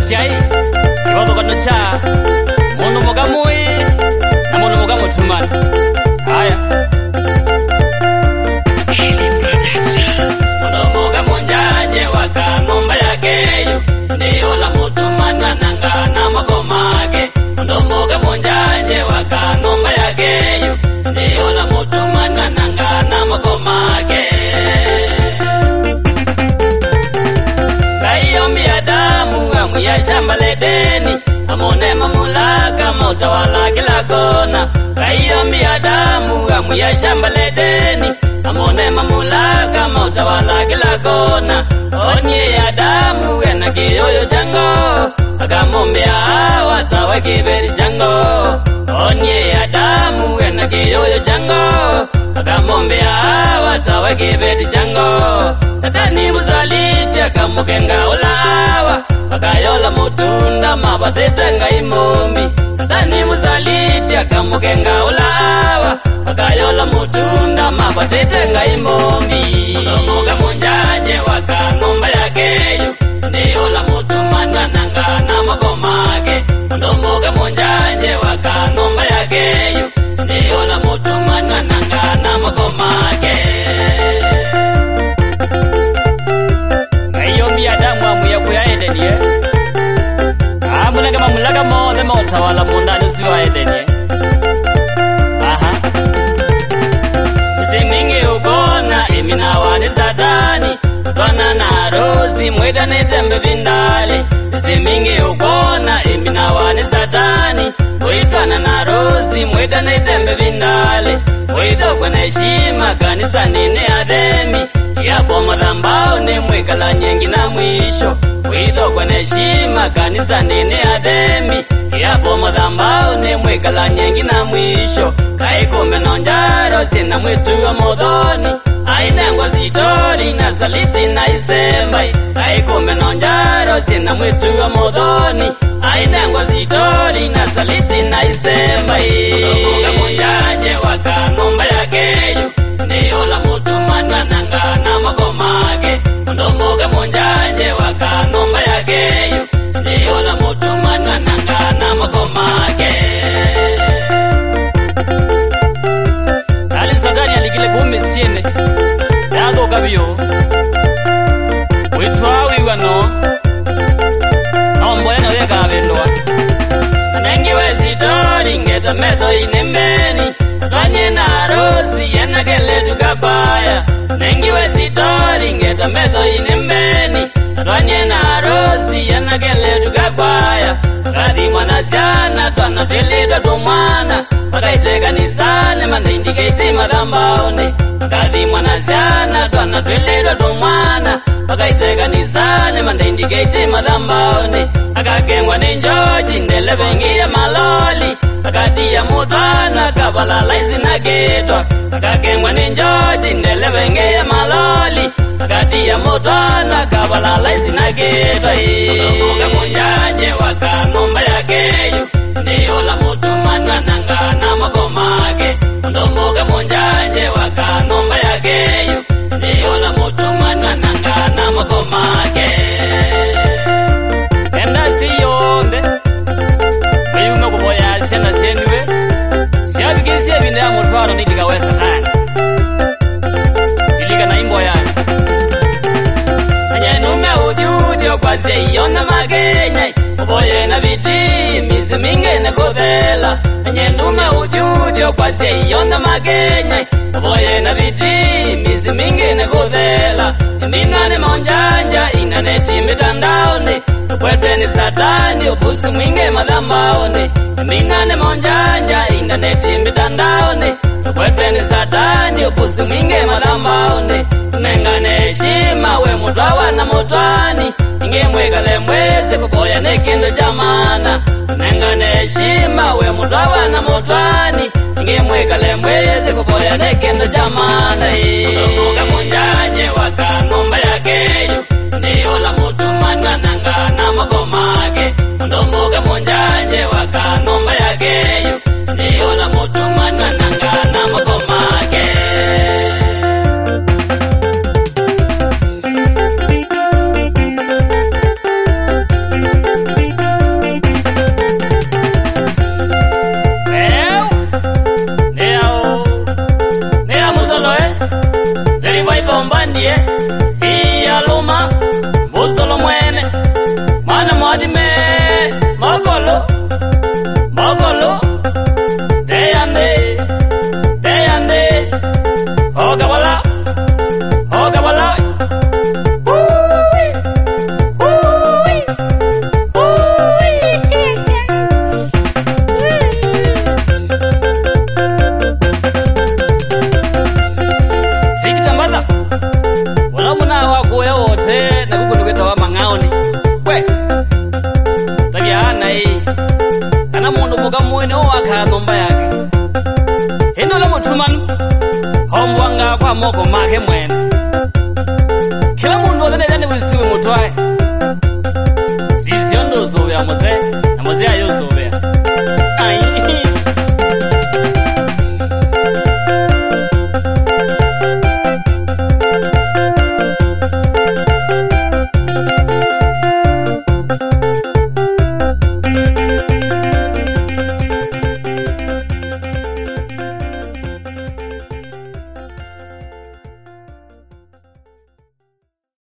siai iwado kono cha mono mogamui na mono mogamu tumani haya mono mogamu njaje waka ngomba yake yu ndio la mutumani nanga na magomage mono mogamu njaje waka ngomba yake yu ndio la mutumani nanga na magomage ya shamba ledeni amone mamulaka mautawala kila kona kaiyombi Adamu amu ya shamba ledeni amone mamulaka mautawala kila kona onye Adamu ena kiyoyo chango akamumbia Hawa tawe kiberi chango onye Adamu ena kiyoyo chango akamumbia Hawa tawe kiberi chango Satani muzaliti akamukenga ulawa akayola mutunda mabatitenga imombi Satani muzaliti akamukenga ulawa akayola mutunda mabatitenga imombi Mudomoga munjaje waka ngomba yakeyu ndiyola mutumana nanga na magomage Mudomoga munjaje waka ngomba yakeyu ndiyola mutumana nanga na magomage Kaiyombi Adamu amu ya kuyaedenie Mulanga mamulaga mo the motawala mundani siwa edenie aha Zimingi ukona imina wani Satani Twana na rozi mweda netembe vindale Zimingi ukona imina wani Satani Uitwana na rozi mweda netembe vindale Uito kwenye shima kanisa nine ademi Kiapo madhambao ni mwekala nyengi na mwisho Kuido kwenye shima kanisa nine ademi Kiapo madhambao ni mwekala nyengi na mwisho Kaikumbe nonjaro sina mwitu wa modhoni Ainengwa sitori na saliti na isembai Kaikumbe nonjaro sina mwitu wa modhoni Ainengwa sitori na saliti na isembai Mudomoga munjaje waka ngomba yakeyu Ndiyola mutumani nanga na magomage Mudomoga munjaje waka ngomba yakeyu Ndiyola mutumani nanga na magomage Ali Satani aligile kumi siene Yago kabiyo Witwawi wano Nombo yano yega abendoa Nengi wesitori ngeta meto inembeni Twanye na rosi yena gele tukabaya Nengi wesitori ngeta meto inembeni Twanye na rosi yena gele tukabaya Kadi mwana zana twana tulida tumwana Pakaite kanisane manda indikate madhambaone Kadi mwana zana twana tulida tumwana Pakaite kanisane manda indikate madhambaone Akakengwa ni njoji ndelevengi ya maloli Akati ya mutwana kabalala izina getwa Akakengwa ni njoji ndelevengi ya maloli Akati ya mutwana kabalala izina getwa Mudomoga munjaje waka ngomba yakeyu Ndiyola mutumana nanga na magomage Mudomoga munjaje waka ngomba yakeyu Ndiyola mutumana nanga na magomage Siyonde Mayume kuboya siana sienwe Siabigisi ya binde ya mutwaro nikiga we Satani Iliga na imbo yani Anyenume udiudio kwa seyona magenya Uboye na biti mizi minge na kodhela Anyenume udiudio kwa seyona magenya Uboye na biti mizi minge na kodhela Mbinwane monjanja inaneti mitandaone Kwete ni Satani upusi mwinge madhambaone Mbinwane monjanja inaneti mitandaone Kwete ni Satani upusi mwinge madhambaone Nengane heshima we mutwawa na mutwani Inge mwekale mwezi kuboya nekindo jamana Nengane heshima we mutwawa na mutwani Inge mwekale mwezi kuboya nekindo jamana Mudomoga munjaje waka ngomba yakeyu Ndiyola mutumani nanga na magomage Mudomoga munjaje waka ngomba yakeyu Ndiyola mutumani nanga na magomage. ka nomba yake hino le muthumanu hombwanga kwa moko make mwene kila mundu ozenezani wisiwe mutwae ziziondozo ya mose